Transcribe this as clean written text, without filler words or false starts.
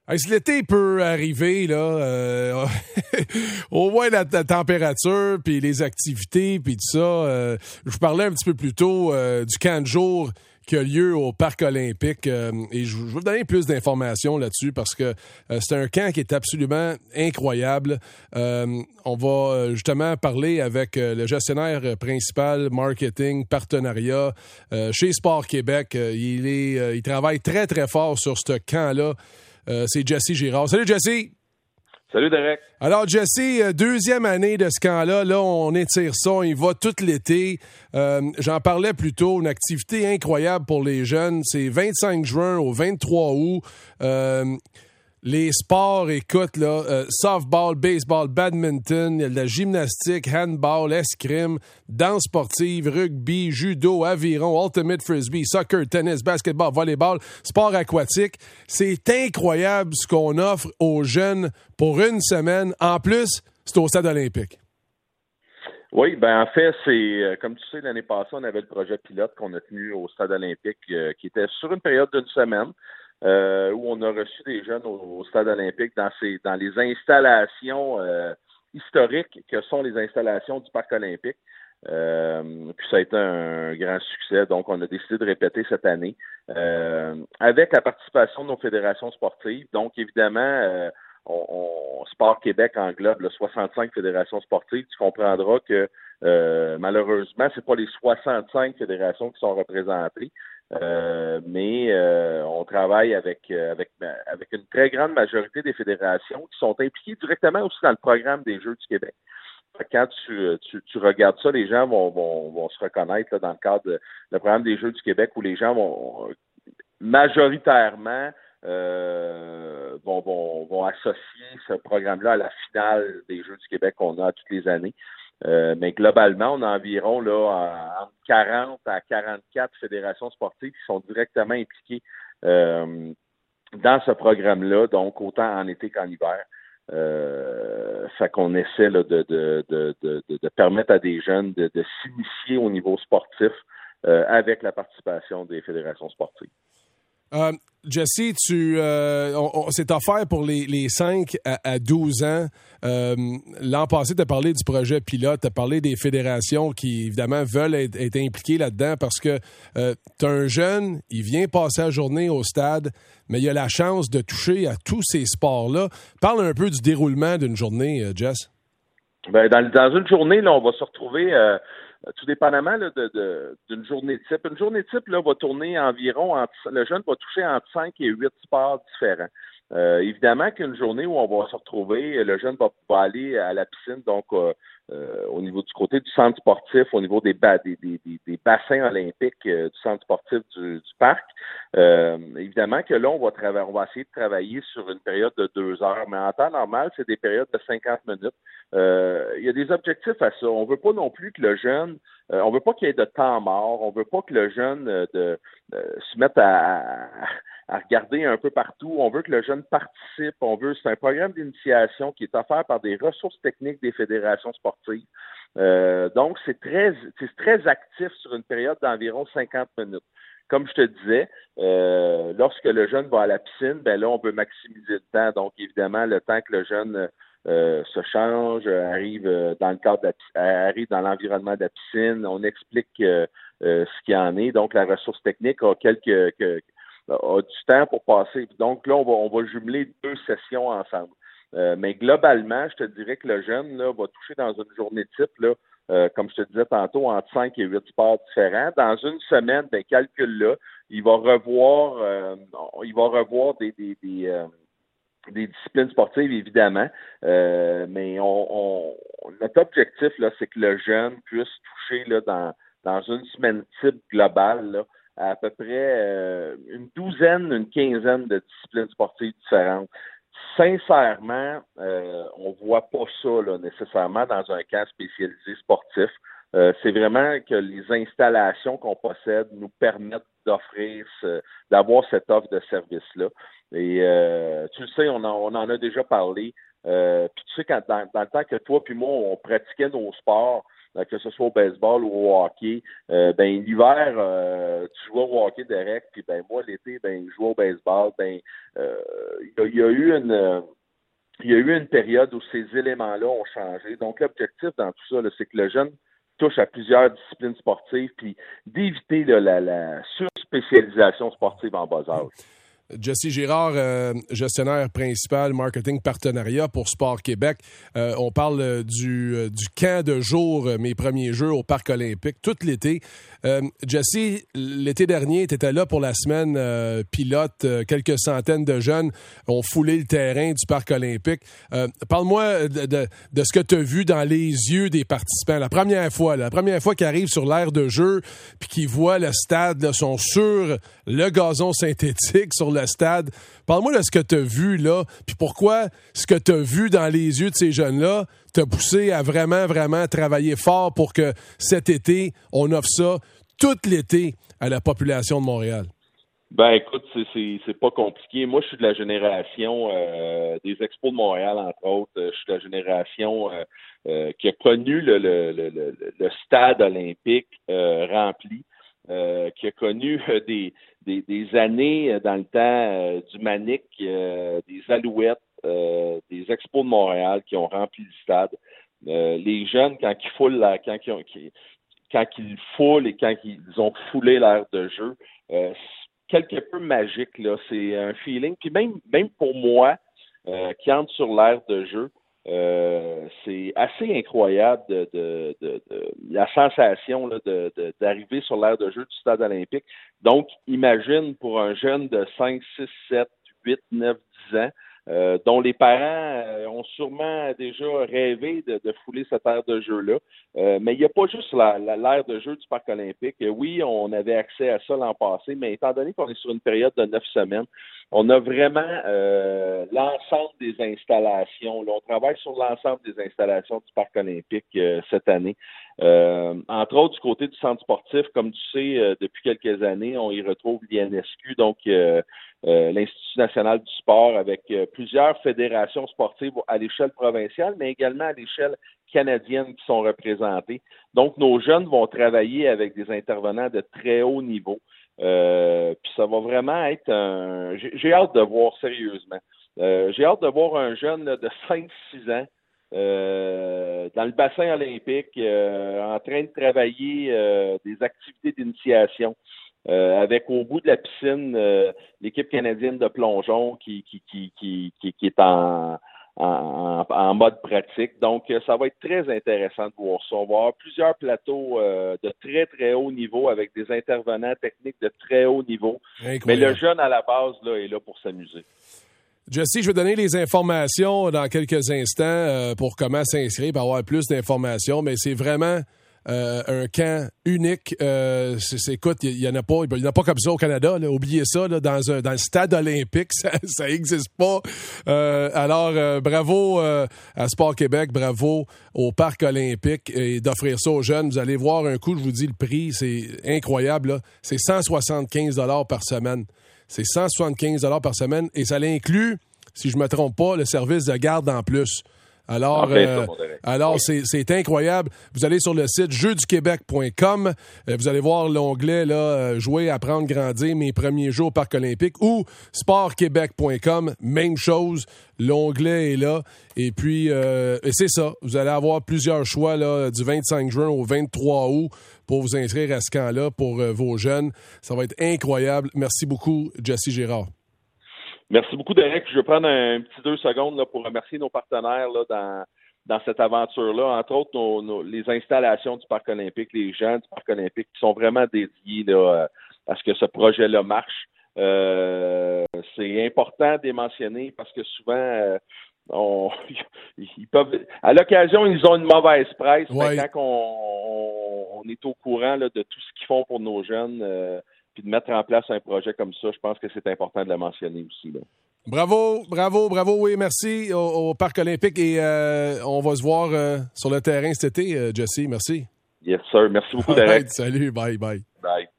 Hey, si l'été peut arriver, là, au moins la température, puis les activités, puis tout ça. Je vous parlais un petit peu plus tôt du camp de jour qui a lieu au Parc olympique. Et je vais vous donner plus d'informations là-dessus parce que c'est un camp qui est absolument incroyable. On va justement parler avec le gestionnaire principal, marketing, partenariat chez Sport Québec. Il travaille très, très fort sur ce camp-là. C'est Jesse Girard. Salut, Jesse! Salut, Derek! Alors, Jesse, deuxième année de ce camp-là. Là, on étire ça, on y va tout l'été. J'en parlais plus tôt, une activité incroyable pour les jeunes. C'est 25 juin au 23 août. Les sports, écoute, là, softball, baseball, badminton, il y a de la gymnastique, handball, escrime, danse sportive, rugby, judo, aviron, ultimate frisbee, soccer, tennis, basketball, volleyball, sport aquatique. C'est incroyable ce qu'on offre aux jeunes pour une semaine. En plus, c'est au stade olympique. Oui, ben en fait, c'est comme tu sais, l'année passée, on avait le projet pilote qu'on a tenu au stade olympique qui était sur une période d'une semaine. Où on a reçu des jeunes au stade olympique dans les installations historiques que sont les installations du Parc olympique. Puis ça a été un grand succès, donc on a décidé de répéter cette année avec la participation de nos fédérations sportives. Donc évidemment, Sport Québec englobe 65 fédérations sportives. Tu comprendras que malheureusement, c'est pas les 65 fédérations qui sont représentées. Mais on travaille avec une très grande majorité des fédérations qui sont impliquées directement aussi dans le programme des Jeux du Québec. Quand tu regardes ça, les gens vont se reconnaître là, dans le cadre du programme des Jeux du Québec où les gens vont majoritairement vont associer ce programme-là à la finale des Jeux du Québec qu'on a toutes les années. Mais globalement, on a environ là, entre 40 à 44 fédérations sportives qui sont directement impliquées dans ce programme-là, donc autant en été qu'en hiver. Fait qu'on essaie là, de permettre à des jeunes de s'initier au niveau sportif avec la participation des fédérations sportives. Jesse, c'est offert pour les 5 à 12 ans. L'an passé, tu as parlé du projet pilote, tu as parlé des fédérations qui, évidemment, veulent être impliquées là-dedans parce que tu as un jeune, il vient passer la journée au stade, mais il a la chance de toucher à tous ces sports-là. Parle un peu du déroulement d'une journée, Jess. Ben, dans une journée, là, on va se retrouver... tout dépendamment là, d'une journée type. Une journée type là, va tourner environ, le jeune va toucher entre 5 et 8 sports différents. Évidemment qu'une journée où on va se retrouver, le jeune va aller à la piscine, donc au niveau du côté du centre sportif, au niveau des bassins olympiques du centre sportif du parc. Évidemment que là, on va essayer de travailler sur une période de 2 heures, mais en temps normal, c'est des périodes de 50 minutes. Il y a des objectifs à ça. On veut pas non plus que le jeune, on veut pas qu'il y ait de temps mort, on veut pas que le jeune se mette à regarder un peu partout. On veut que le jeune participe. C'est un programme d'initiation qui est offert par des ressources techniques des fédérations sportives. Donc, c'est très actif sur une période d'environ 50 minutes. Comme je te disais, lorsque le jeune va à la piscine, ben là, on veut maximiser le temps. Donc, évidemment, le temps que le jeune se change, arrive dans le cadre arrive dans l'environnement de la piscine, on explique ce qu'il en est. Donc, la ressource technique a du temps pour passer. Donc là, on va jumeler 2 sessions ensemble. Mais globalement, je te dirais que le jeune là, va toucher dans une journée type, là, comme je te disais tantôt, entre 5 et 8 sports différents. Dans une semaine, ben, calcul-là, il va revoir des disciplines sportives, évidemment. Mais notre objectif, là, c'est que le jeune puisse toucher là, dans une semaine type globale, là, à peu près une quinzaine de disciplines sportives différentes. Sincèrement, on voit pas ça là, nécessairement dans un camp spécialisé sportif. C'est vraiment que les installations qu'on possède nous permettent d'avoir cette offre de service-là. Et tu le sais, on en a déjà parlé. Puis tu sais, dans le temps que toi puis moi, on pratiquait nos sports, que ce soit au baseball ou au hockey. L'hiver, tu joues au hockey direct, puis moi, l'été, je joue au baseball. Il y a eu une période où ces éléments-là ont changé. Donc, l'objectif dans tout ça, là, c'est que le jeune touche à plusieurs disciplines sportives, puis d'éviter la surspécialisation sportive en bas âge. Jesse Girard, gestionnaire principal marketing partenariat pour Sport Québec. On parle du camp de jour, mes premiers jeux au Parc olympique, tout l'été. Jesse, l'été dernier, tu étais là pour la semaine pilote. Quelques centaines de jeunes ont foulé le terrain du Parc olympique. Parle-moi de ce que tu as vu dans les yeux des participants. La première fois qu'ils arrivent sur l'aire de jeu puis qu'ils voient le stade, là, sont sur le gazon synthétique, sur le stade. Parle-moi de ce que tu as vu là, puis pourquoi ce que tu as vu dans les yeux de ces jeunes-là t'a poussé à vraiment, vraiment travailler fort pour que cet été, on offre ça tout l'été à la population de Montréal. Écoute, c'est pas compliqué. Moi, je suis de la génération des Expos de Montréal, entre autres. Je suis de la génération qui a connu le stade olympique rempli. Qui a connu des années dans le temps du Manic, des Alouettes, des Expos de Montréal qui ont rempli le stade. Les jeunes, quand ils foulent quand ils foulent et quand ils ont foulé l'aire de jeu, quelque peu magique, là. C'est un feeling. Puis même pour moi, qui entre sur l'aire de jeu, c'est assez incroyable de la sensation là, d'arriver sur l'aire de jeu du stade olympique. Donc, imagine pour un jeune de 5, 6, 7, 8, 9, 10 ans, dont les parents ont sûrement déjà rêvé de fouler cette aire de jeu-là. Mais il n'y a pas juste l'aire de jeu du Parc olympique. Oui, on avait accès à ça l'an passé, mais étant donné qu'on est sur une période de 9 semaines, on a vraiment l'ensemble des installations. Là, on travaille sur l'ensemble des installations du Parc olympique cette année. Entre autres, du côté du centre sportif, comme tu sais, depuis quelques années, on y retrouve l'INSQ, donc l'Institut national du sport, avec plusieurs fédérations sportives à l'échelle provinciale, mais également à l'échelle canadienne qui sont représentées. Donc, nos jeunes vont travailler avec des intervenants de très haut niveau. Puis ça va vraiment être j'ai hâte de voir sérieusement. J'ai hâte de voir un jeune là, de 5-6 ans dans le bassin olympique en train de travailler des activités d'initiation avec au bout de la piscine l'équipe canadienne de plongeon qui est en mode pratique. Donc, ça va être très intéressant de voir ça. On va avoir plusieurs plateaux de très, très haut niveau avec des intervenants techniques de très haut niveau. Incroyable. Mais le jeune, à la base, là, est là pour s'amuser. Jesse, je vais donner les informations dans quelques instants pour comment s'inscrire, pour avoir plus d'informations, mais c'est vraiment un camp unique. Écoute, il y en a pas comme ça au Canada. Là. Oubliez ça, là, dans le stade olympique, ça existe pas. Alors, bravo à Sport Québec, bravo au Parc olympique et d'offrir ça aux jeunes. Vous allez voir un coup, je vous dis le prix, c'est incroyable. Là. C'est 175 $ par semaine. C'est 175 $ par semaine et ça l'inclut, si je me trompe pas, le service de garde en plus. Alors, c'est incroyable. Vous allez sur le site jeuxduquebec.com. Vous allez voir l'onglet là, jouer, apprendre, grandir, mes premiers jeux au Parc olympique ou sportquebec.com. Même chose. L'onglet est là. Et puis, et c'est ça. Vous allez avoir plusieurs choix là, du 25 juin au 23 août pour vous inscrire à ce camp-là pour vos jeunes. Ça va être incroyable. Merci beaucoup, Jesse Girard. Merci beaucoup, Derek. Je vais prendre un petit 2 secondes là, pour remercier nos partenaires là, dans cette aventure-là. Entre autres, les installations du Parc olympique, les gens du Parc olympique qui sont vraiment dédiés là, à ce que ce projet-là marche. C'est important de les mentionner parce que souvent, ils peuvent, à l'occasion, ils ont une mauvaise presse. Ouais. Mais quand on est au courant là, de tout ce qu'ils font pour nos jeunes, puis de mettre en place un projet comme ça, je pense que c'est important de le mentionner aussi. Là. Bravo, oui, merci au Parc olympique et on va se voir sur le terrain cet été, Jesse, merci. Yes, sir. Merci beaucoup, Derek. Salut, bye. Bye.